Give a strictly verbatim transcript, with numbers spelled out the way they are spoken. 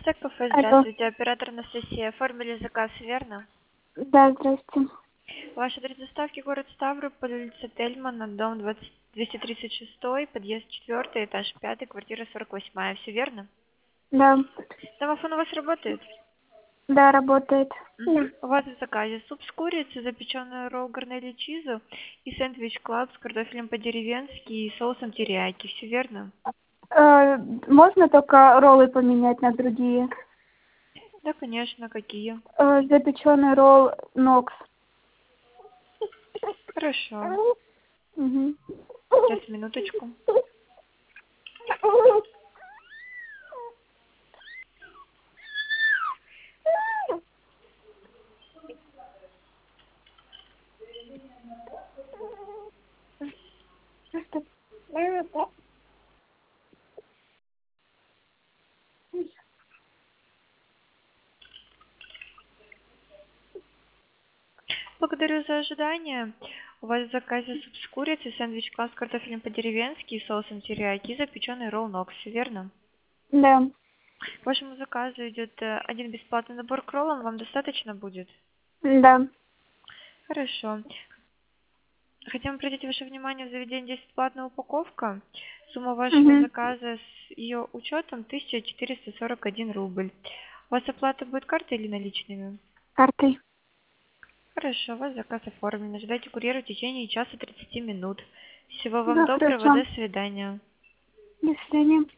кафе, Алло. здравствуйте, оператор Анастасия. Оформили заказ, верно? Да, здрасте. Ваш адрес доставки город Ставрополь, улица Тельмана, дом двадцать двести тридцать шесть, подъезд четвертый, этаж пятый, квартира сорок восемь. Все верно? Да. Домофон у вас работает? Да, работает. Мгм. У вас в заказе суп с курицей, запеченный ролл гарнели чизу и сэндвич клаб с картофелем по-деревенски и соусом терияки. Все верно? Э, можно только роллы поменять на другие? Да, конечно. Какие? Э, запеченный ролл Нокс. Хорошо. Угу. Сейчас, минуточку. Благодарю за ожидание. У вас в заказе суп с курицей, сэндвич класс с картофелем по-деревенски и соусом терияки, запеченный ролл Нокс, верно? Да. К вашему заказу идет э, один бесплатный набор к роллам, вам достаточно будет? Да. Хорошо. Хотим обратить ваше внимание, в заведении здесь бесплатная упаковка. Сумма вашего Угу. заказа с ее учетом тысяча четыреста сорок один рубль. У вас оплата будет картой или наличными? Картой. Хорошо, у вас заказ оформлен. Ожидайте курьера в течение часа тридцати минут. Всего вам Да, доброго, хорошо. до свидания. До свидания.